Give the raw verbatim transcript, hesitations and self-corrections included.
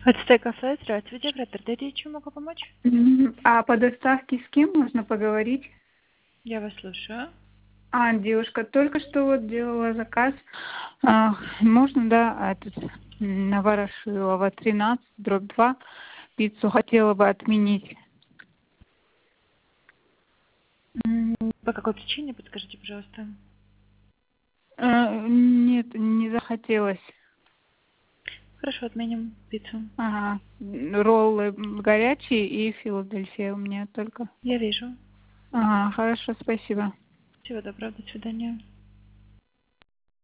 Ацтек кафе, здравствуйте, оператор Дэдди, чем могу помочь? Мгм. А по доставке с кем можно поговорить? Я вас слушаю. А, девушка, только что вот делала заказ. А, можно, да, этот, м, на Ворошилова тринадцать, дробь два. Пиццу хотела бы отменить. М, По какой причине, подскажите, пожалуйста. А, нет, не захотелось. Хорошо, отменим пиццу. Ага. Роллы м, горячие и Филадельфия у меня только. Я вижу. Ага, хорошо, спасибо. Всего доброго, до свидания.